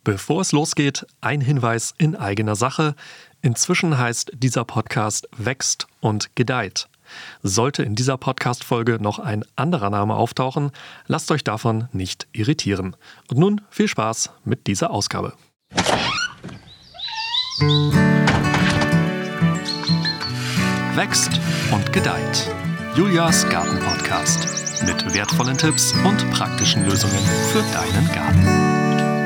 Bevor es losgeht, ein Hinweis in eigener Sache. Inzwischen heißt dieser Podcast Wächst und gedeiht. Sollte in dieser Podcast-Folge noch ein anderer Name auftauchen, lasst euch davon nicht irritieren. Und nun viel Spaß mit dieser Ausgabe. Wächst und gedeiht. Julias Garten-Podcast mit wertvollen Tipps und praktischen Lösungen für deinen Garten.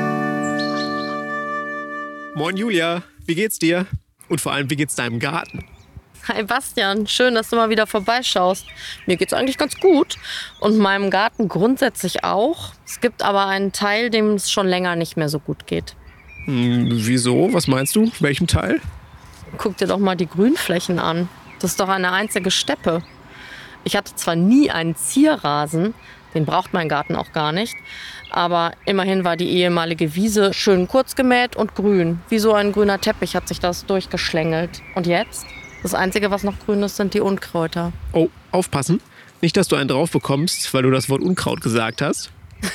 Moin Julia, wie geht's dir? Und vor allem, wie geht's deinem Garten? Hi Bastian, schön, dass du mal wieder vorbeischaust. Mir geht's eigentlich ganz gut und meinem Garten grundsätzlich auch. Es gibt aber einen Teil, dem es schon länger nicht mehr so gut geht. Wieso? Was meinst du? Welchem Teil? Guck dir doch mal die Grünflächen an. Das ist doch eine einzige Steppe. Ich hatte zwar nie einen Zierrasen, den braucht mein Garten auch gar nicht, aber immerhin war die ehemalige Wiese schön kurz gemäht und grün. Wie so ein grüner Teppich hat sich das durchgeschlängelt. Und jetzt? Das Einzige, was noch grün ist, sind die Unkräuter. Oh, aufpassen. Nicht, dass du einen drauf bekommst, weil du das Wort Unkraut gesagt hast.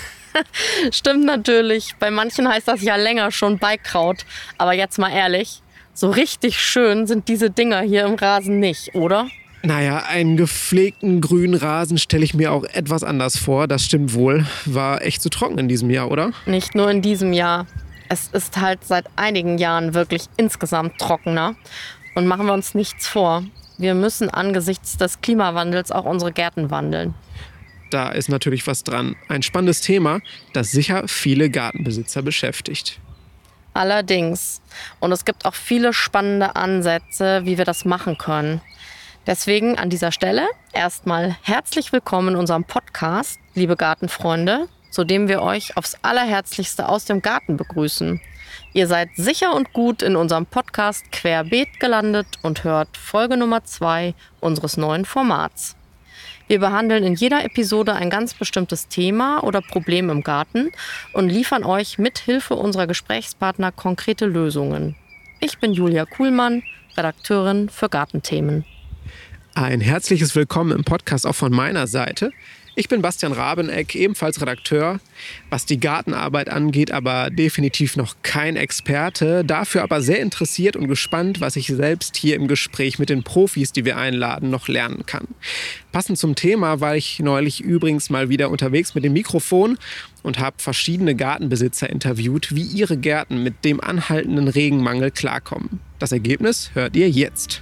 Stimmt natürlich. Bei manchen heißt das ja länger schon Beikraut. Aber jetzt mal ehrlich, so richtig schön sind diese Dinger hier im Rasen nicht, oder? Naja, einen gepflegten grünen Rasen stelle ich mir auch etwas anders vor. Das stimmt wohl. War echt zu trocken in diesem Jahr, oder? Nicht nur in diesem Jahr. Es ist halt seit einigen Jahren wirklich insgesamt trockener. Und machen wir uns nichts vor. Wir müssen angesichts des Klimawandels auch unsere Gärten wandeln. Da ist natürlich was dran. Ein spannendes Thema, das sicher viele Gartenbesitzer beschäftigt. Allerdings. Und es gibt auch viele spannende Ansätze, wie wir das machen können. Deswegen an dieser Stelle erstmal herzlich willkommen in unserem Podcast, liebe Gartenfreunde, zu dem wir euch aufs Allerherzlichste aus dem Garten begrüßen. Ihr seid sicher und gut in unserem Podcast Querbeet gelandet und hört Folge Nummer 2 unseres neuen Formats. Wir behandeln in jeder Episode ein ganz bestimmtes Thema oder Problem im Garten und liefern euch mit Hilfe unserer Gesprächspartner konkrete Lösungen. Ich bin Julia Kuhlmann, Redakteurin für Gartenthemen. Ein herzliches Willkommen im Podcast auch von meiner Seite. Ich bin Bastian Rabeneck, ebenfalls Redakteur, was die Gartenarbeit angeht, aber definitiv noch kein Experte. Dafür aber sehr interessiert und gespannt, was ich selbst hier im Gespräch mit den Profis, die wir einladen, noch lernen kann. Passend zum Thema war ich neulich übrigens mal wieder unterwegs mit dem Mikrofon und habe verschiedene Gartenbesitzer interviewt, wie ihre Gärten mit dem anhaltenden Regenmangel klarkommen. Das Ergebnis hört ihr jetzt.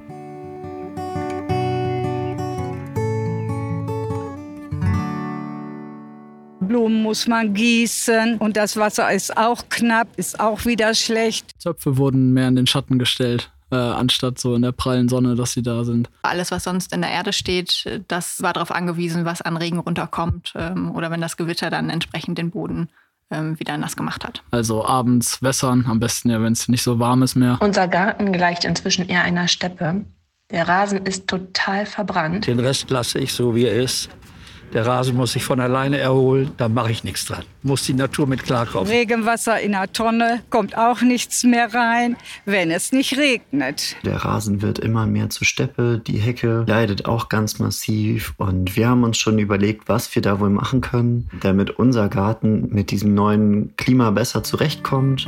Blumen muss man gießen und das Wasser ist auch knapp, ist auch wieder schlecht. Zöpfe wurden mehr in den Schatten gestellt, anstatt so in der prallen Sonne, dass sie da sind. Alles, was sonst in der Erde steht, das war darauf angewiesen, was an Regen runterkommt oder wenn das Gewitter dann entsprechend den Boden wieder nass gemacht hat. Also abends wässern, am besten ja, wenn es nicht so warm ist mehr. Unser Garten gleicht inzwischen eher einer Steppe. Der Rasen ist total verbrannt. Den Rest lasse ich so, wie er ist. Der Rasen muss sich von alleine erholen, da mache ich nichts dran. Muss die Natur mit klarkommen. Regenwasser in der Tonne, kommt auch nichts mehr rein, wenn es nicht regnet. Der Rasen wird immer mehr zur Steppe, die Hecke leidet auch ganz massiv. Und wir haben uns schon überlegt, was wir da wohl machen können, damit unser Garten mit diesem neuen Klima besser zurechtkommt.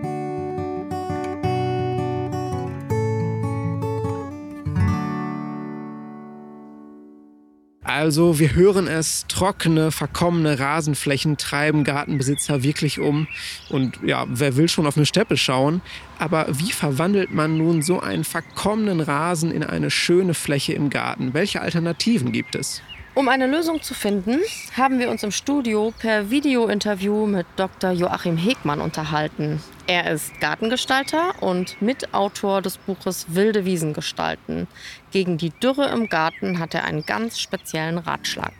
Also wir hören es, trockene, verkommene Rasenflächen treiben Gartenbesitzer wirklich um. Und ja, wer will schon auf eine Steppe schauen? Aber wie verwandelt man nun so einen verkommenen Rasen in eine schöne Fläche im Garten? Welche Alternativen gibt es? Um eine Lösung zu finden, haben wir uns im Studio per Videointerview mit Dr. Joachim Hegmann unterhalten. Er ist Gartengestalter und Mitautor des Buches Wilde Wiesen gestalten. Gegen die Dürre im Garten hat er einen ganz speziellen Ratschlag.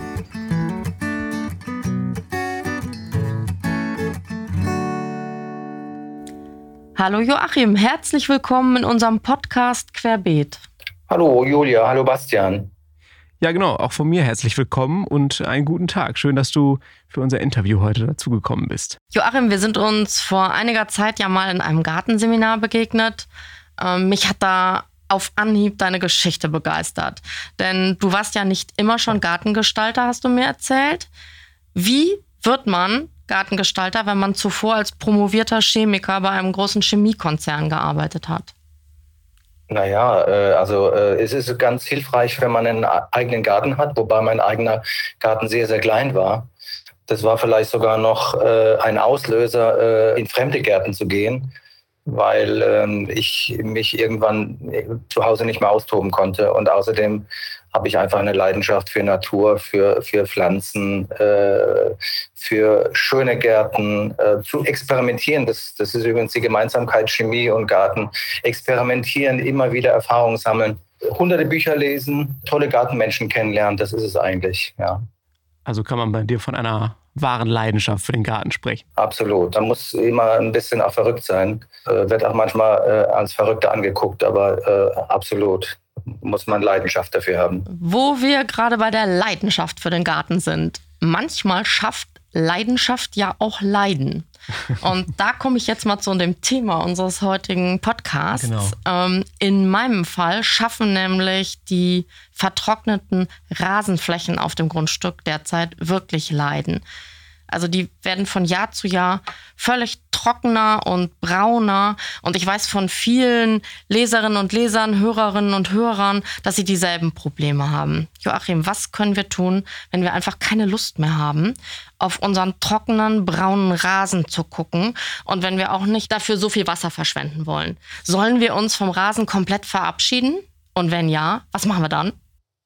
Hallo Joachim, herzlich willkommen in unserem Podcast Querbeet. Hallo Julia, hallo Bastian. Ja genau, auch von mir herzlich willkommen und einen guten Tag. Schön, dass du für unser Interview heute dazugekommen bist. Joachim, wir sind uns vor einiger Zeit ja mal in einem Gartenseminar begegnet. Mich hat da auf Anhieb deine Geschichte begeistert. Denn du warst ja nicht immer schon Gartengestalter, hast du mir erzählt. Wie wird man Gartengestalter, wenn man zuvor als promovierter Chemiker bei einem großen Chemiekonzern gearbeitet hat? Naja, es ist ganz hilfreich, wenn man einen eigenen Garten hat, wobei mein eigener Garten sehr, sehr klein war. Das war vielleicht sogar noch ein Auslöser, in fremde Gärten zu gehen, weil ich mich irgendwann zu Hause nicht mehr austoben konnte. Und außerdem habe ich einfach eine Leidenschaft für Natur, für Pflanzen, für schöne Gärten, zu experimentieren. Das ist übrigens die Gemeinsamkeit Chemie und Garten. Experimentieren, immer wieder Erfahrungen sammeln, hunderte Bücher lesen, tolle Gartenmenschen kennenlernen, das ist es eigentlich, ja. Also kann man bei dir von einer wahren Leidenschaft für den Garten sprechen? Absolut. Man muss immer ein bisschen auch verrückt sein. Wird auch manchmal als Verrückter angeguckt, aber absolut muss man Leidenschaft dafür haben. Wo wir gerade bei der Leidenschaft für den Garten sind. Manchmal schafft Leidenschaft ja auch Leiden. Und da komme ich jetzt mal zu dem Thema unseres heutigen Podcasts. Genau. In meinem Fall schaffen nämlich die vertrockneten Rasenflächen auf dem Grundstück derzeit wirklich Leiden. Also die werden von Jahr zu Jahr völlig trockener und brauner. Und ich weiß von vielen Leserinnen und Lesern, Hörerinnen und Hörern, dass sie dieselben Probleme haben. Joachim, was können wir tun, wenn wir einfach keine Lust mehr haben, auf unseren trockenen, braunen Rasen zu gucken und wenn wir auch nicht dafür so viel Wasser verschwenden wollen? Sollen wir uns vom Rasen komplett verabschieden? Und wenn ja, was machen wir dann?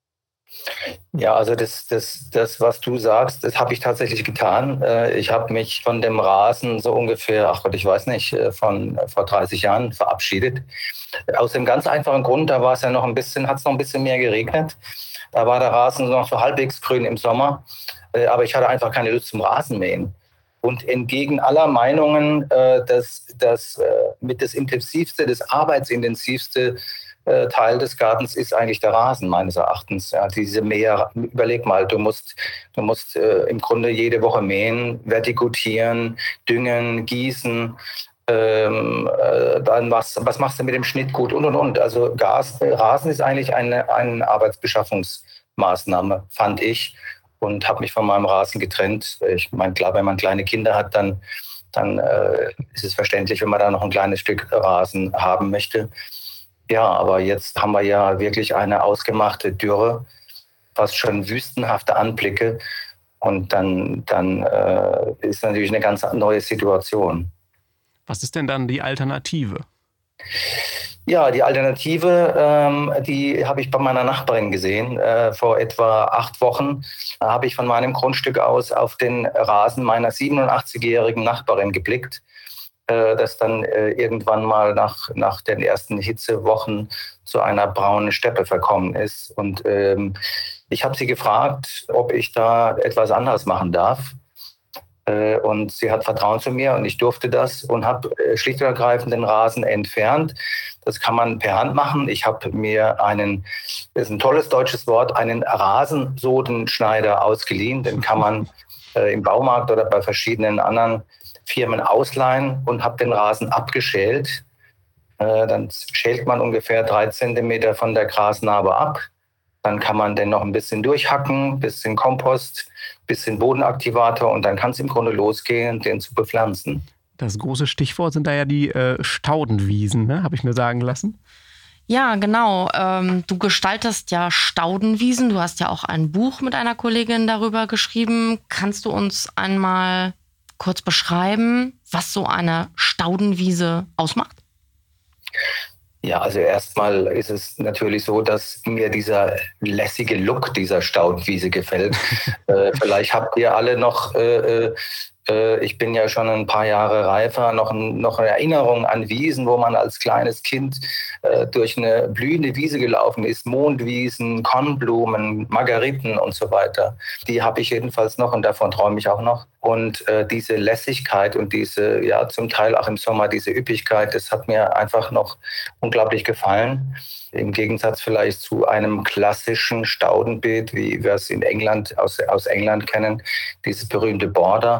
Ja, also das, was du sagst, das habe ich tatsächlich getan. Ich habe mich von dem Rasen so ungefähr, ich weiß nicht, vor 30 Jahren verabschiedet. Aus dem ganz einfachen Grund, da war es ja noch ein bisschen mehr geregnet. Da war der Rasen noch so halbwegs grün im Sommer. Aber ich hatte einfach keine Lust zum Rasenmähen. Und entgegen aller Meinungen, das intensivste, das arbeitsintensivste Teil des Gartens ist eigentlich der Rasen, meines Erachtens. Ja, diese Mäher, überleg mal, du musst im Grunde jede Woche mähen, vertikutieren, düngen, gießen. Dann was machst du mit dem Schnittgut und. Also Rasen ist eigentlich eine Arbeitsbeschaffungsmaßnahme, fand ich, und habe mich von meinem Rasen getrennt. Ich meine, klar, wenn man kleine Kinder hat, dann ist es verständlich, wenn man da noch ein kleines Stück Rasen haben möchte. Ja, aber jetzt haben wir ja wirklich eine ausgemachte Dürre, fast schon wüstenhafte Anblicke. Und dann ist natürlich eine ganz neue Situation. Was ist denn dann die Alternative? Ja, die Alternative, die habe ich bei meiner Nachbarin gesehen. Vor etwa 8 Wochen habe ich von meinem Grundstück aus auf den Rasen meiner 87-jährigen Nachbarin geblickt, das dann irgendwann mal nach den ersten Hitzewochen zu einer braunen Steppe verkommen ist. Und ich habe sie gefragt, ob ich da etwas anderes machen darf. Und sie hat Vertrauen zu mir und ich durfte das und habe schlicht und ergreifend den Rasen entfernt. Das kann man per Hand machen. Ich habe mir das ist ein tolles deutsches Wort, einen Rasensodenschneider ausgeliehen. Den kann man im Baumarkt oder bei verschiedenen anderen Firmen ausleihen und habe den Rasen abgeschält. Dann schält man ungefähr 3 Zentimeter von der Grasnarbe ab. Dann kann man den noch ein bisschen durchhacken, bisschen Kompost, bisschen Bodenaktivator und dann kann es im Grunde losgehen, den zu bepflanzen. Das große Stichwort sind da ja die Staudenwiesen, ne? Habe ich mir sagen lassen. Ja, genau. Du gestaltest ja Staudenwiesen. Du hast ja auch ein Buch mit einer Kollegin darüber geschrieben. Kannst du uns einmal kurz beschreiben, was so eine Staudenwiese ausmacht? Ja, also erstmal ist es natürlich so, dass mir dieser lässige Look dieser Staudenwiese gefällt. Vielleicht habt ihr alle noch, ich bin ja schon ein paar Jahre reifer, noch eine Erinnerung an Wiesen, wo man als kleines Kind durch eine blühende Wiese gelaufen ist. Mondwiesen, Kornblumen, Margeriten und so weiter. Die habe ich jedenfalls noch und davon träume ich auch noch. Und diese Lässigkeit und diese, ja zum Teil auch im Sommer, diese Üppigkeit, das hat mir einfach noch unglaublich gefallen. Im Gegensatz vielleicht zu einem klassischen Staudenbeet, wie wir es in England, aus England kennen, dieses berühmte Border.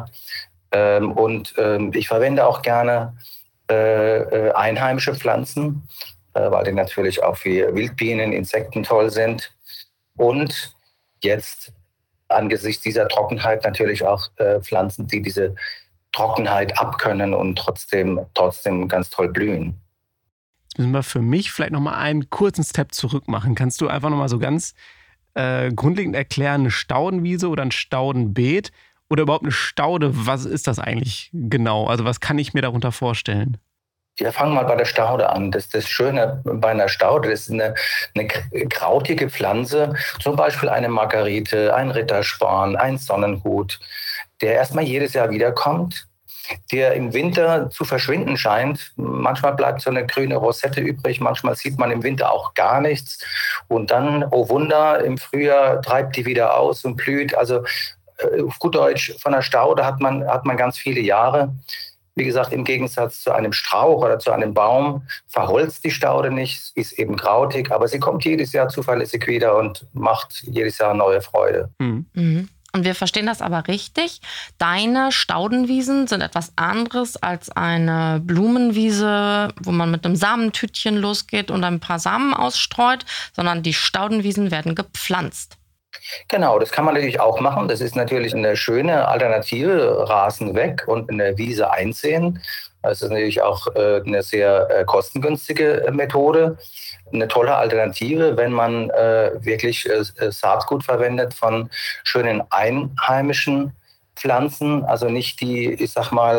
Ich verwende auch gerne einheimische Pflanzen, weil die natürlich auch für Wildbienen, Insekten toll sind. Und jetzt angesichts dieser Trockenheit natürlich auch Pflanzen, die diese Trockenheit abkönnen und trotzdem ganz toll blühen. Jetzt müssen wir für mich vielleicht nochmal einen kurzen Step zurück machen. Kannst du einfach nochmal so ganz grundlegend erklären, eine Staudenwiese oder ein Staudenbeet oder überhaupt eine Staude, was ist das eigentlich genau? Also was kann ich mir darunter vorstellen? Ja, fangen wir mal bei der Staude an. Das Schöne bei einer Staude, das ist eine krautige Pflanze, zum Beispiel eine Margerite, ein Rittersporn, ein Sonnenhut, der erstmal jedes Jahr wiederkommt, der im Winter zu verschwinden scheint. Manchmal bleibt so eine grüne Rosette übrig, manchmal sieht man im Winter auch gar nichts. Und dann, oh Wunder, im Frühjahr treibt die wieder aus und blüht. Also auf gut Deutsch, von der Staude hat man ganz viele Jahre. Wie gesagt, im Gegensatz zu einem Strauch oder zu einem Baum verholzt die Staude nicht, ist eben krautig, aber sie kommt jedes Jahr zuverlässig wieder und macht jedes Jahr neue Freude. Mhm. Und wir verstehen das aber richtig. Deine Staudenwiesen sind etwas anderes als eine Blumenwiese, wo man mit einem Samentütchen losgeht und ein paar Samen ausstreut, sondern die Staudenwiesen werden gepflanzt. Genau, das kann man natürlich auch machen. Das ist natürlich eine schöne Alternative, Rasen weg und eine Wiese einsehen. Das ist natürlich auch eine sehr kostengünstige Methode. Eine tolle Alternative, wenn man wirklich Saatgut verwendet von schönen einheimischen Pflanzen. Also nicht die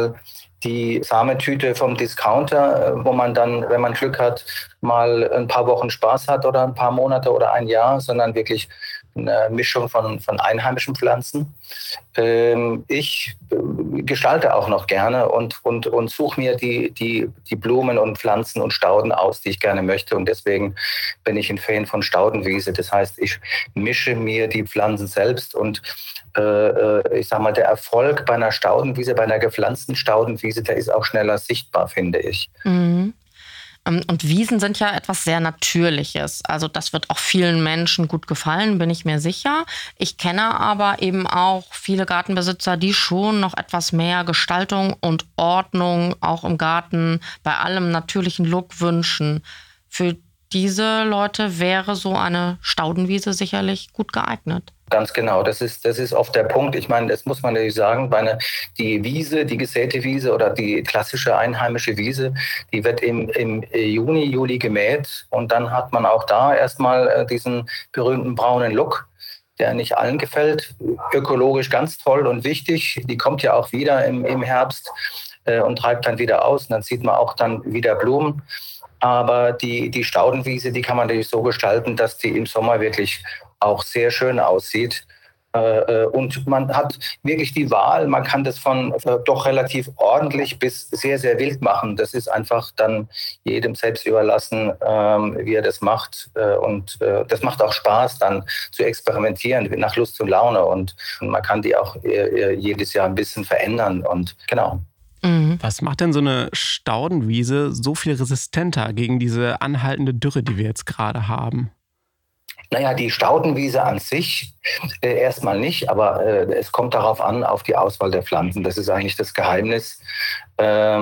Samentüte vom Discounter, wo man dann, wenn man Glück hat, mal ein paar Wochen Spaß hat oder ein paar Monate oder ein Jahr, sondern wirklich eine Mischung von einheimischen Pflanzen. Ich gestalte auch noch gerne und suche mir die Blumen und Pflanzen und Stauden aus, die ich gerne möchte. Und deswegen bin ich ein Fan von Staudenwiese. Das heißt, ich mische mir die Pflanzen selbst und ich sag mal, der Erfolg bei einer Staudenwiese, bei einer gepflanzten Staudenwiese, der ist auch schneller sichtbar, finde ich. Mhm. Und Wiesen sind ja etwas sehr Natürliches. Also das wird auch vielen Menschen gut gefallen, bin ich mir sicher. Ich kenne aber eben auch viele Gartenbesitzer, die schon noch etwas mehr Gestaltung und Ordnung auch im Garten bei allem natürlichen Look wünschen. Für diese Leute wäre so eine Staudenwiese sicherlich gut geeignet. Ganz genau, das ist oft der Punkt. Ich meine, das muss man natürlich sagen, die Wiese, die gesäte Wiese oder die klassische einheimische Wiese, die wird im Juni, Juli gemäht und dann hat man auch da erstmal diesen berühmten braunen Look, der nicht allen gefällt. Ökologisch ganz toll und wichtig. Die kommt ja auch wieder im Herbst und treibt dann wieder aus und dann sieht man auch dann wieder Blumen. Aber die Staudenwiese, die kann man natürlich so gestalten, dass die im Sommer wirklich auch sehr schön aussieht. Und man hat wirklich die Wahl, man kann das von doch relativ ordentlich bis sehr, sehr wild machen. Das ist einfach dann jedem selbst überlassen, wie er das macht. Und das macht auch Spaß, dann zu experimentieren, nach Lust und Laune. Und man kann die auch jedes Jahr ein bisschen verändern. Und genau. Was macht denn so eine Staudenwiese so viel resistenter gegen diese anhaltende Dürre, die wir jetzt gerade haben? Naja, die Staudenwiese an sich erstmal nicht, aber es kommt darauf an, auf die Auswahl der Pflanzen. Das ist eigentlich das Geheimnis. Da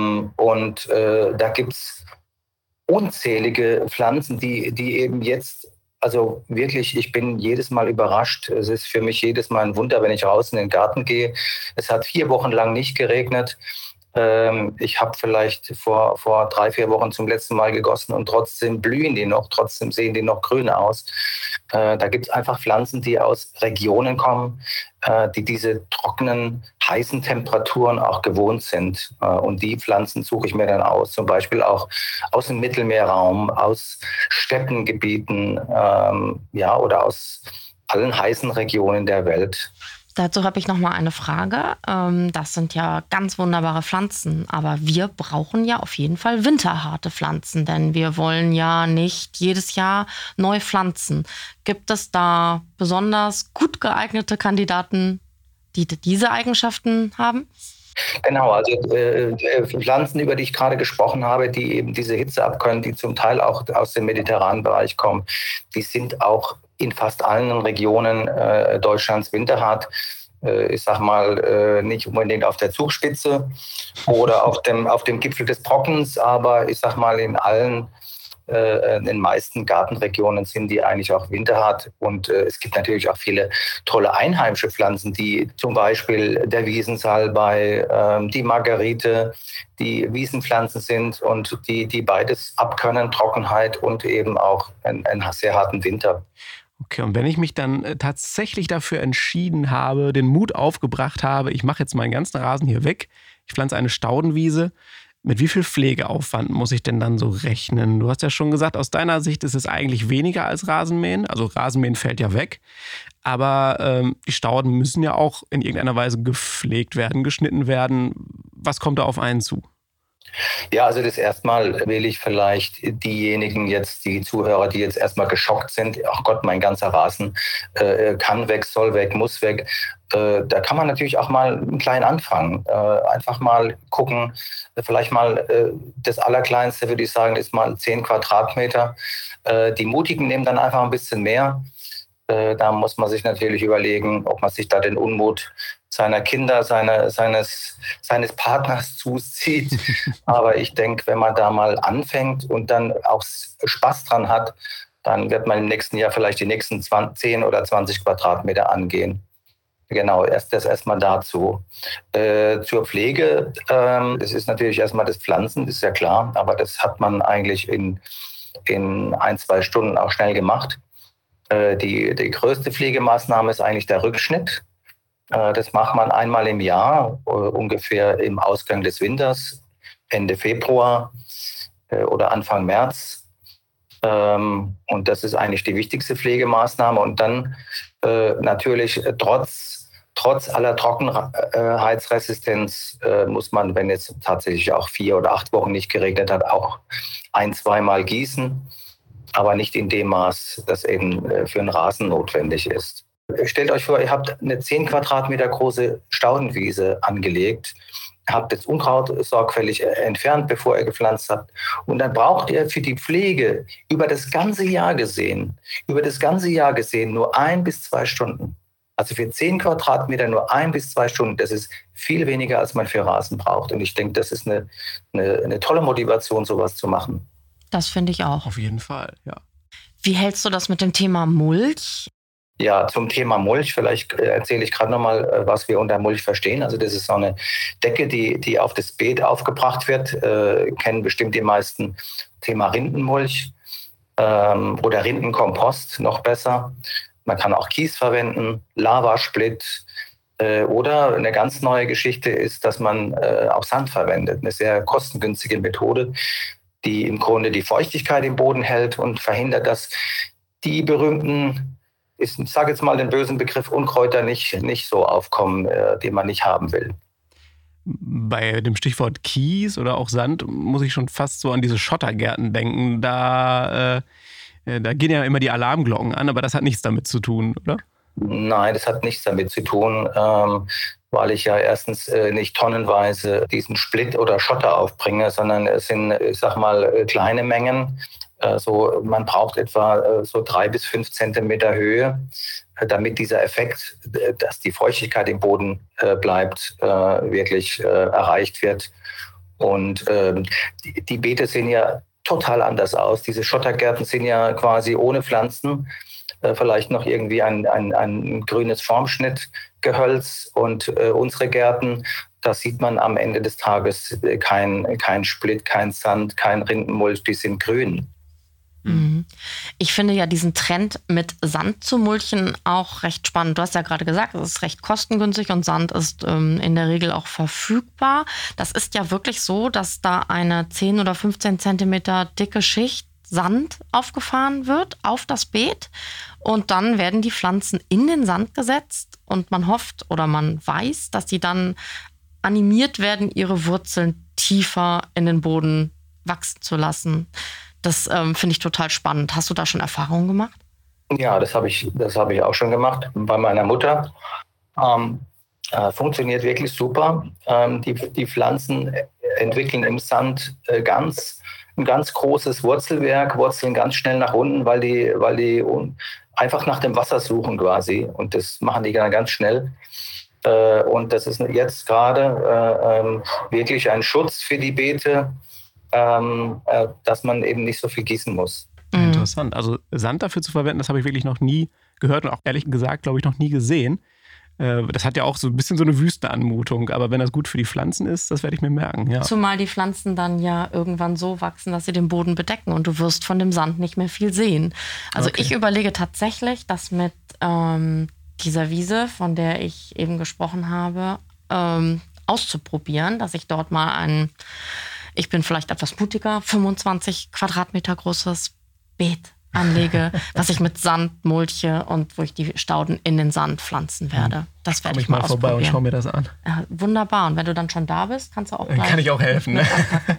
gibt es unzählige Pflanzen, die eben jetzt, also wirklich, ich bin jedes Mal überrascht. Es ist für mich jedes Mal ein Wunder, wenn ich raus in den Garten gehe. Es hat 4 Wochen lang nicht geregnet. Ich habe vielleicht vor 3-4 Wochen zum letzten Mal gegossen und trotzdem blühen die noch, trotzdem sehen die noch grün aus. Da gibt es einfach Pflanzen, die aus Regionen kommen, die diese trockenen, heißen Temperaturen auch gewohnt sind. Und die Pflanzen suche ich mir dann aus, zum Beispiel auch aus dem Mittelmeerraum, aus Steppengebieten, oder aus allen heißen Regionen der Welt. Dazu habe ich noch mal eine Frage. Das sind ja ganz wunderbare Pflanzen, aber wir brauchen ja auf jeden Fall winterharte Pflanzen, denn wir wollen ja nicht jedes Jahr neu pflanzen. Gibt es da besonders gut geeignete Kandidaten, die diese Eigenschaften haben? Genau, also Pflanzen, über die ich gerade gesprochen habe, die eben diese Hitze abkönnen, die zum Teil auch aus dem mediterranen Bereich kommen, die sind auch in fast allen Regionen Deutschlands winterhart. Ich sag mal, nicht unbedingt auf der Zugspitze oder auf dem Gipfel des Trockens, aber ich sag mal in allen In den meisten Gartenregionen sind die eigentlich auch winterhart. Und es gibt natürlich auch viele tolle einheimische Pflanzen, die zum Beispiel der Wiesensalbei, die Margerite, die Wiesenpflanzen sind und die beides abkönnen, Trockenheit und eben auch einen sehr harten Winter. Okay, und wenn ich mich dann tatsächlich dafür entschieden habe, den Mut aufgebracht habe, ich mache jetzt meinen ganzen Rasen hier weg, ich pflanze eine Staudenwiese, mit wie viel Pflegeaufwand muss ich denn dann so rechnen? Du hast ja schon gesagt, aus deiner Sicht ist es eigentlich weniger als Rasenmähen. Also Rasenmähen fällt ja weg. Aber die Stauden müssen ja auch in irgendeiner Weise gepflegt werden, geschnitten werden. Was kommt da auf einen zu? Ja, also das erstmal will ich vielleicht diejenigen jetzt, die Zuhörer, die jetzt erstmal geschockt sind, ach Gott, mein ganzer Rasen kann weg, soll weg, muss weg. Da kann man natürlich auch mal klein anfangen. Einfach mal gucken, vielleicht mal das Allerkleinste, würde ich sagen, ist mal 10 Quadratmeter. Die Mutigen nehmen dann einfach ein bisschen mehr. Da muss man sich natürlich überlegen, ob man sich da den Unmut seiner Kinder, seines Partners zuzieht. Aber ich denke, wenn man da mal anfängt und dann auch Spaß dran hat, dann wird man im nächsten Jahr vielleicht die nächsten 10 oder 20 Quadratmeter angehen. Genau, erstmal dazu. Zur Pflege, das ist natürlich erstmal das Pflanzen, das ist ja klar, aber das hat man eigentlich in 1-2 Stunden auch schnell gemacht. Die größte Pflegemaßnahme ist eigentlich der Rückschnitt. Das macht man einmal im Jahr, ungefähr im Ausgang des Winters, Ende Februar oder Anfang März. Und das ist eigentlich die wichtigste Pflegemaßnahme. Und dann natürlich trotz aller Trockenheitsresistenz muss man, wenn jetzt tatsächlich auch 4 oder 8 Wochen nicht geregnet hat, auch 1-2 Mal gießen. Aber nicht in dem Maß, das eben für einen Rasen notwendig ist. Stellt euch vor, ihr habt eine 10 Quadratmeter große Staudenwiese angelegt, habt das Unkraut sorgfältig entfernt, bevor ihr gepflanzt habt. Und dann braucht ihr für die Pflege über das ganze Jahr gesehen nur 1 bis 2 Stunden. Also für 10 Quadratmeter nur 1 bis 2 Stunden. Das ist viel weniger, als man für Rasen braucht. Und ich denke, das ist eine tolle Motivation, sowas zu machen. Das finde ich auch. Auf jeden Fall, ja. Wie hältst du das mit dem Thema Mulch? Ja, zum Thema Mulch, vielleicht erzähle ich gerade nochmal, was wir unter Mulch verstehen. Also das ist so eine Decke, die auf das Beet aufgebracht wird. Kennen bestimmt die meisten Thema Rindenmulch oder Rindenkompost, noch besser. Man kann auch Kies verwenden, Lavasplit oder eine ganz neue Geschichte ist, dass man auch Sand verwendet. Eine sehr kostengünstige Methode, die im Grunde die Feuchtigkeit im Boden hält und verhindert, dass die berühmten, ich sage jetzt mal den bösen Begriff, Unkräuter nicht so aufkommen, die man nicht haben will. Bei dem Stichwort Kies oder auch Sand muss ich schon fast so an diese Schottergärten denken. Da gehen ja immer die Alarmglocken an, aber das hat nichts damit zu tun, oder? Nein, das hat nichts damit zu tun, weil ich ja erstens nicht tonnenweise diesen Split oder Schotter aufbringe, sondern es sind, ich sag mal, kleine Mengen. Man braucht etwa so 3 bis 5 Zentimeter Höhe, damit dieser Effekt, dass die Feuchtigkeit im Boden bleibt, wirklich erreicht wird. Und die Beete sehen ja total anders aus. Diese Schottergärten sind ja quasi ohne Pflanzen, vielleicht noch irgendwie ein grünes Formschnittgehölz. Und unsere Gärten, da sieht man am Ende des Tages kein Split, kein Sand, kein Rindenmulch, die sind grün. Ich finde ja diesen Trend mit Sand zu mulchen auch recht spannend. Du hast ja gerade gesagt, es ist recht kostengünstig und Sand ist in der Regel auch verfügbar. Das ist ja wirklich so, dass da eine 10 oder 15 Zentimeter dicke Schicht Sand aufgefahren wird auf das Beet und dann werden die Pflanzen in den Sand gesetzt und man hofft oder man weiß, dass die dann animiert werden, ihre Wurzeln tiefer in den Boden wachsen zu lassen. Das finde ich total spannend. Hast du da schon Erfahrungen gemacht? Ja, das habe ich auch schon gemacht bei meiner Mutter. Funktioniert wirklich super. Die Pflanzen entwickeln im Sand ein ganz großes Wurzelwerk, wurzeln ganz schnell nach unten, weil die einfach nach dem Wasser suchen quasi. Und das machen die dann ganz schnell. Und das ist jetzt gerade wirklich ein Schutz für die Beete. dass man eben nicht so viel gießen muss. Interessant. Also Sand dafür zu verwenden, das habe ich wirklich noch nie gehört und auch ehrlich gesagt, glaube ich, noch nie gesehen. Das hat ja auch so ein bisschen so eine Wüstenanmutung, aber wenn das gut für die Pflanzen ist, das werde ich mir merken. Ja. Zumal die Pflanzen dann ja irgendwann so wachsen, dass sie den Boden bedecken und du wirst von dem Sand nicht mehr viel sehen. Also ich überlege tatsächlich, das mit dieser Wiese, von der ich eben gesprochen habe, auszuprobieren, dass ich dort mal ich bin vielleicht etwas mutiger, 25 Quadratmeter großes Beet anlege, was ich mit Sand mulche und wo ich die Stauden in den Sand pflanzen werde. Das werde ich mal vorbei und schau mir das an. Ja, wunderbar. Und wenn du dann schon da bist, kannst du auch gleich... Kann ich auch helfen. Ne?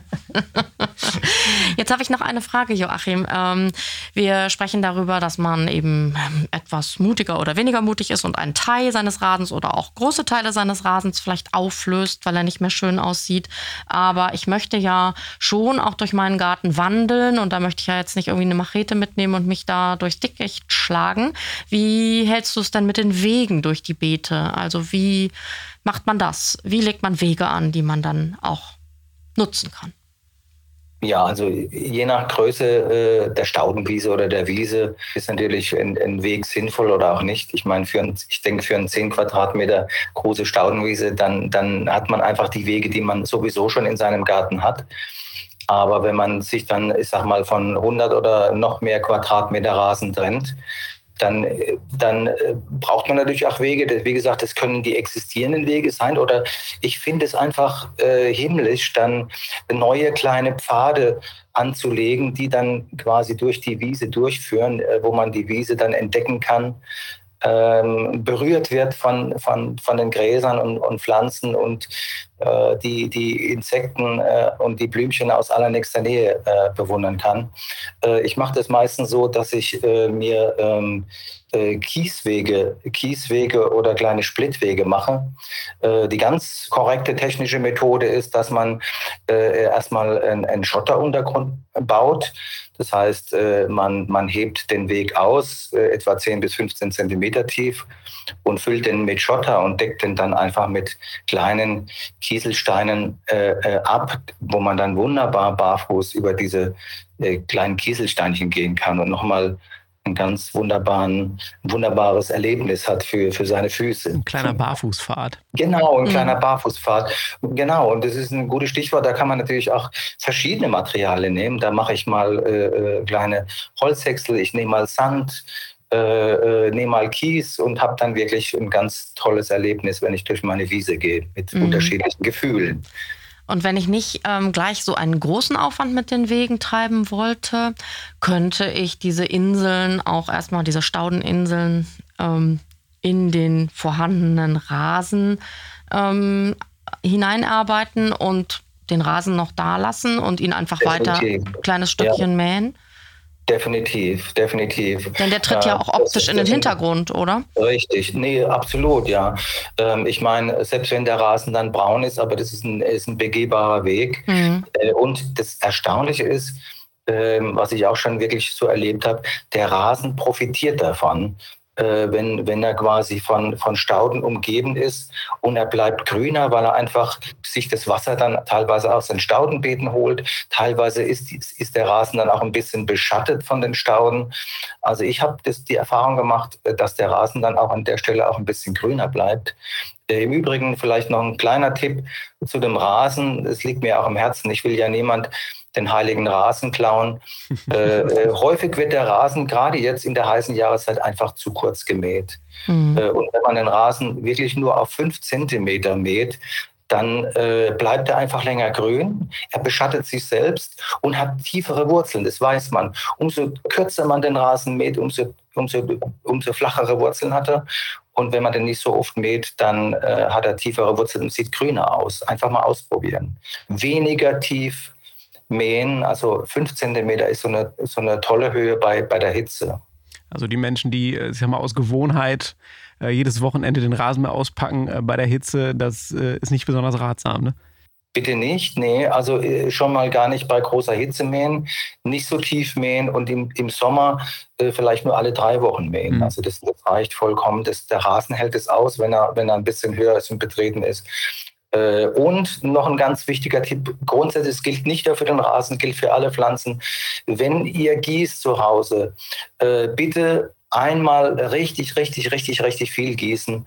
Jetzt habe ich noch eine Frage, Joachim. Wir sprechen darüber, dass man eben etwas mutiger oder weniger mutig ist und einen Teil seines Rasens oder auch große Teile seines Rasens vielleicht auflöst, weil er nicht mehr schön aussieht. Aber ich möchte ja schon auch durch meinen Garten wandeln und da möchte ich ja jetzt nicht irgendwie eine Machete mitnehmen und mich da durchs Dickicht schlagen. Wie hältst du es denn mit den Wegen durch die Beete? Also wie macht man das? Wie legt man Wege an, die man dann auch nutzen kann? Ja, also je nach Größe der Staudenwiese oder der Wiese ist natürlich ein Weg sinnvoll oder auch nicht. Ich meine, ich denke, für eine 10 Quadratmeter große Staudenwiese, dann hat man einfach die Wege, die man sowieso schon in seinem Garten hat. Aber wenn man sich dann, ich sag mal, von 100 oder noch mehr Quadratmeter Rasen trennt, dann braucht man natürlich auch Wege. Wie gesagt, das können die existierenden Wege sein. Oder ich finde es einfach himmlisch, dann neue kleine Pfade anzulegen, die dann quasi durch die Wiese durchführen, wo man die Wiese dann entdecken kann, berührt wird von den Gräsern und Pflanzen und die Insekten und die Blümchen aus allernächster Nähe bewundern kann. Ich mache das meistens so, dass ich mir Kieswege oder kleine Splittwege mache. Die ganz korrekte technische Methode ist, dass man erstmal einen Schotteruntergrund baut. Das heißt, man hebt den Weg aus, etwa 10 bis 15 Zentimeter tief und füllt den mit Schotter und deckt den dann einfach mit kleinen Kieselsteinen ab, wo man dann wunderbar barfuß über diese kleinen Kieselsteinchen gehen kann und nochmal ein ganz wunderbares Erlebnis hat für seine Füße. Ein kleiner Barfußpfad. Genau, ein kleiner Barfußpfad. Genau, und das ist ein gutes Stichwort. Da kann man natürlich auch verschiedene Materialien nehmen. Da mache ich mal kleine Holzhäcksel, ich nehme mal Sand, nehme mal Kies und habe dann wirklich ein ganz tolles Erlebnis, wenn ich durch meine Wiese gehe, mit unterschiedlichen Gefühlen. Und wenn ich nicht gleich so einen großen Aufwand mit den Wegen treiben wollte, könnte ich diese Inseln, auch erstmal diese Staudeninseln, in den vorhandenen Rasen hineinarbeiten und den Rasen noch da lassen und ihn einfach weiter ein kleines Stückchen mähen? Definitiv. Denn der tritt ja auch optisch in den Hintergrund, oder? Richtig, nee, absolut, ja. Ich meine, selbst wenn der Rasen dann braun ist, aber das ist ein begehbarer Weg. Und das Erstaunliche ist, was ich auch schon wirklich so erlebt habe, der Rasen profitiert davon. Wenn er quasi von Stauden umgeben ist und er bleibt grüner, weil er einfach sich das Wasser dann teilweise aus den Staudenbeeten holt. Teilweise ist der Rasen dann auch ein bisschen beschattet von den Stauden. Also ich habe die Erfahrung gemacht, dass der Rasen dann auch an der Stelle auch ein bisschen grüner bleibt. Im Übrigen vielleicht noch ein kleiner Tipp zu dem Rasen. Es liegt mir auch am Herzen. Ich will ja niemand den heiligen Rasen klauen. Häufig wird der Rasen gerade jetzt in der heißen Jahreszeit einfach zu kurz gemäht. Und wenn man den Rasen wirklich nur auf 5 Zentimeter mäht, dann bleibt er einfach länger grün, er beschattet sich selbst und hat tiefere Wurzeln, das weiß man. Umso kürzer man den Rasen mäht, umso flachere Wurzeln hat er. Und wenn man den nicht so oft mäht, dann hat er tiefere Wurzeln und sieht grüner aus. Einfach mal ausprobieren. Weniger tief mähen, also 5 Zentimeter ist so eine tolle Höhe bei der Hitze. Also die Menschen, die, ich sag mal, aus Gewohnheit jedes Wochenende den Rasenmäher auspacken bei der Hitze, das ist nicht besonders ratsam, ne? Bitte nicht, nee, also schon mal gar nicht bei großer Hitze mähen, nicht so tief mähen und im Sommer vielleicht nur alle 3 Wochen mähen. Also das reicht vollkommen. Der Rasen hält es aus, wenn er ein bisschen höher ist und betreten ist. Und noch ein ganz wichtiger Tipp, grundsätzlich, es gilt nicht nur für den Rasen, gilt für alle Pflanzen. Wenn ihr gießt zu Hause, bitte einmal richtig viel gießen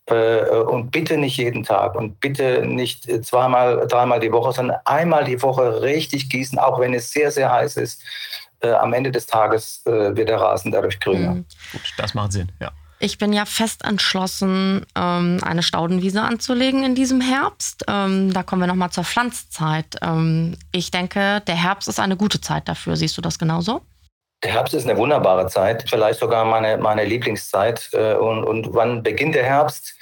und bitte nicht jeden Tag und bitte nicht zweimal, dreimal die Woche, sondern einmal die Woche richtig gießen, auch wenn es sehr, sehr heiß ist. Am Ende des Tages wird der Rasen dadurch grüner. Gut, das macht Sinn, ja. Ich bin ja fest entschlossen, eine Staudenwiese anzulegen in diesem Herbst. Da kommen wir nochmal zur Pflanzzeit. Ich denke, der Herbst ist eine gute Zeit dafür. Siehst du das genauso? Der Herbst ist eine wunderbare Zeit, vielleicht sogar meine Lieblingszeit. Und wann beginnt der Herbst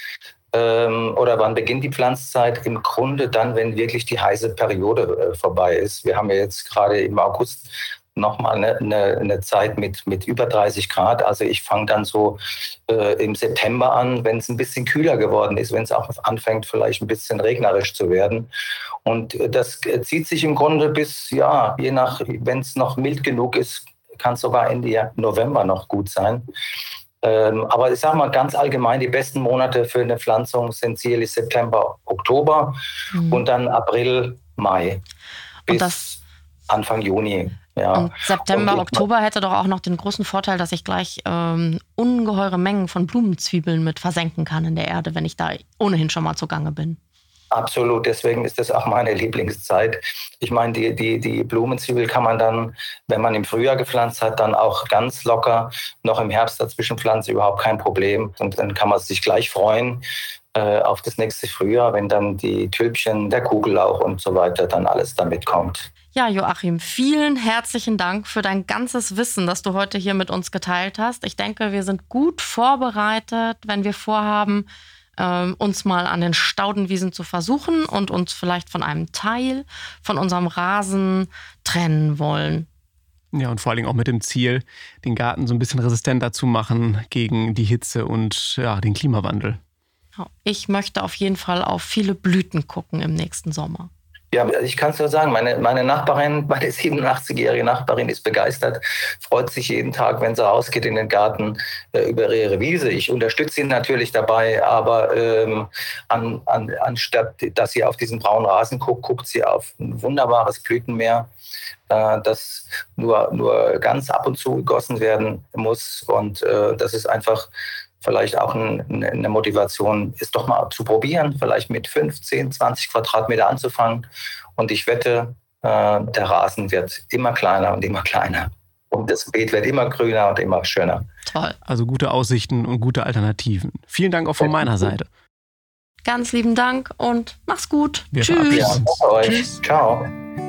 oder wann beginnt die Pflanzzeit? Im Grunde dann, wenn wirklich die heiße Periode vorbei ist. Wir haben ja jetzt gerade im August nochmal eine Zeit mit über 30 Grad. Also ich fange dann so im September an, wenn es ein bisschen kühler geworden ist, wenn es auch anfängt, vielleicht ein bisschen regnerisch zu werden. Und das zieht sich im Grunde bis, ja, je nach, wenn es noch mild genug ist, kann es sogar Ende November noch gut sein. Aber ich sage mal ganz allgemein, die besten Monate für eine Pflanzung sind sicherlich September, Oktober und dann April, Mai bis Anfang Juni. Ja. Und September, Oktober hätte doch auch noch den großen Vorteil, dass ich gleich ungeheure Mengen von Blumenzwiebeln mit versenken kann in der Erde, wenn ich da ohnehin schon mal zugange bin. Absolut, deswegen ist das auch meine Lieblingszeit. Ich meine, die Blumenzwiebel kann man dann, wenn man im Frühjahr gepflanzt hat, dann auch ganz locker noch im Herbst dazwischen pflanzen, überhaupt kein Problem. Und dann kann man sich gleich freuen auf das nächste Frühjahr, wenn dann die Tülpchen, der Kugellauch und so weiter dann alles damit kommt. Ja, Joachim, vielen herzlichen Dank für dein ganzes Wissen, das du heute hier mit uns geteilt hast. Ich denke, wir sind gut vorbereitet, wenn wir vorhaben, uns mal an den Staudenwiesen zu versuchen und uns vielleicht von einem Teil von unserem Rasen trennen wollen. Ja, und vor allem auch mit dem Ziel, den Garten so ein bisschen resistenter zu machen gegen die Hitze und ja, den Klimawandel. Ich möchte auf jeden Fall auf viele Blüten gucken im nächsten Sommer. Ja, ich kann es nur sagen, meine Nachbarin, meine 87-jährige Nachbarin ist begeistert, freut sich jeden Tag, wenn sie rausgeht in den Garten über ihre Wiese. Ich unterstütze sie natürlich dabei, aber anstatt dass sie auf diesen braunen Rasen guckt, guckt sie auf ein wunderbares Blütenmeer, das nur ganz ab und zu gegossen werden muss. Und das ist einfach vielleicht auch eine Motivation, ist doch mal zu probieren, vielleicht mit 5, 10, 20 Quadratmeter anzufangen. Und ich wette, der Rasen wird immer kleiner und immer kleiner. Und das Beet wird immer grüner und immer schöner. Toll. Also gute Aussichten und gute Alternativen. Vielen Dank auch von meiner Seite. Ganz lieben Dank und mach's gut. Wir Tschüss. Ja, euch. Tschüss. Ciao.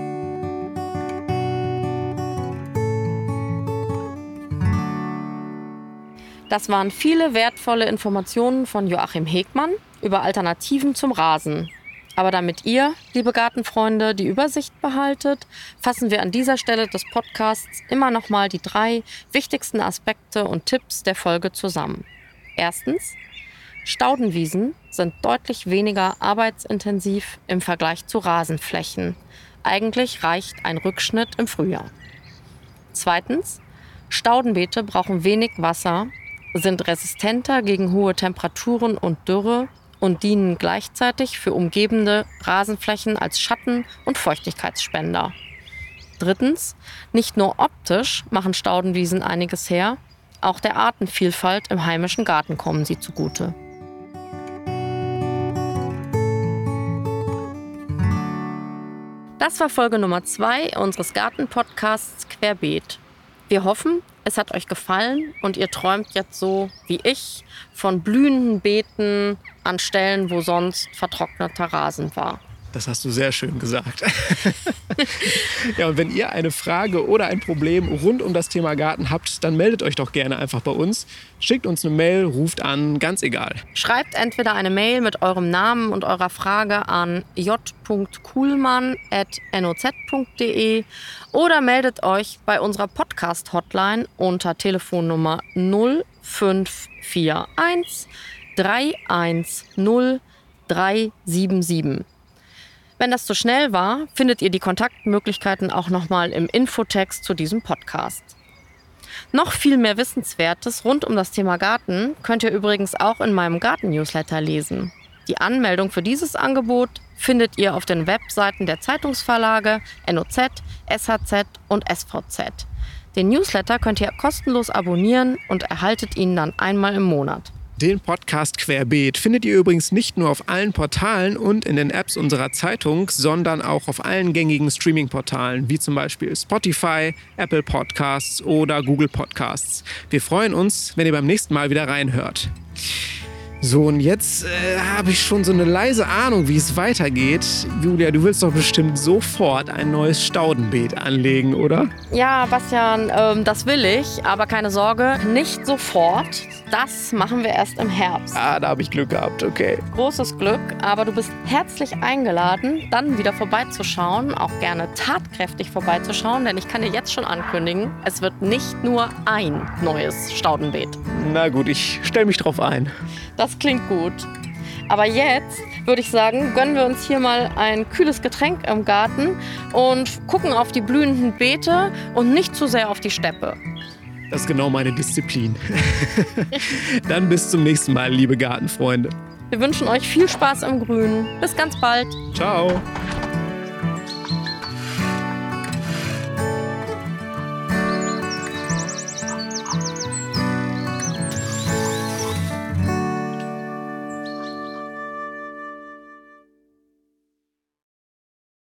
Das waren viele wertvolle Informationen von Joachim Hegmann über Alternativen zum Rasen. Aber damit ihr, liebe Gartenfreunde, die Übersicht behaltet, fassen wir an dieser Stelle des Podcasts immer noch mal die 3 wichtigsten Aspekte und Tipps der Folge zusammen. Erstens: Staudenwiesen sind deutlich weniger arbeitsintensiv im Vergleich zu Rasenflächen. Eigentlich reicht ein Rückschnitt im Frühjahr. Zweitens: Staudenbeete brauchen wenig Wasser, sind resistenter gegen hohe Temperaturen und Dürre und dienen gleichzeitig für umgebende Rasenflächen als Schatten- und Feuchtigkeitsspender. Drittens: Nicht nur optisch machen Staudenwiesen einiges her, auch der Artenvielfalt im heimischen Garten kommen sie zugute. Das war Folge Nummer 2 unseres Garten-Podcasts Querbeet. Wir hoffen, es hat euch gefallen und ihr träumt jetzt so wie ich von blühenden Beeten an Stellen, wo sonst vertrockneter Rasen war. Das hast du sehr schön gesagt. Ja, und wenn ihr eine Frage oder ein Problem rund um das Thema Garten habt, dann meldet euch doch gerne einfach bei uns. Schickt uns eine Mail, ruft an, ganz egal. Schreibt entweder eine Mail mit eurem Namen und eurer Frage an j.kuhlmann@noz.de oder meldet euch bei unserer Podcast-Hotline unter Telefonnummer 0541 310 377. Wenn das zu schnell war, findet ihr die Kontaktmöglichkeiten auch nochmal im Infotext zu diesem Podcast. Noch viel mehr Wissenswertes rund um das Thema Garten könnt ihr übrigens auch in meinem Garten-Newsletter lesen. Die Anmeldung für dieses Angebot findet ihr auf den Webseiten der Zeitungsverlage NOZ, SHZ und SVZ. Den Newsletter könnt ihr kostenlos abonnieren und erhaltet ihn dann einmal im Monat. Den Podcast Querbeet findet ihr übrigens nicht nur auf allen Portalen und in den Apps unserer Zeitung, sondern auch auf allen gängigen Streaming-Portalen, wie zum Beispiel Spotify, Apple Podcasts oder Google Podcasts. Wir freuen uns, wenn ihr beim nächsten Mal wieder reinhört. So, und jetzt habe ich schon so eine leise Ahnung, wie es weitergeht. Julia, du willst doch bestimmt sofort ein neues Staudenbeet anlegen, oder? Ja, Bastian, das will ich, aber keine Sorge, nicht sofort. Das machen wir erst im Herbst. Ah, da habe ich Glück gehabt, okay. Großes Glück, aber du bist herzlich eingeladen, dann wieder vorbeizuschauen, auch gerne tatkräftig vorbeizuschauen, denn ich kann dir jetzt schon ankündigen, es wird nicht nur ein neues Staudenbeet. Na gut, ich stelle mich drauf ein. Das klingt gut. Aber jetzt würde ich sagen, gönnen wir uns hier mal ein kühles Getränk im Garten und gucken auf die blühenden Beete und nicht zu sehr auf die Steppe. Das ist genau meine Disziplin. Dann bis zum nächsten Mal, liebe Gartenfreunde. Wir wünschen euch viel Spaß im Grünen. Bis ganz bald. Ciao.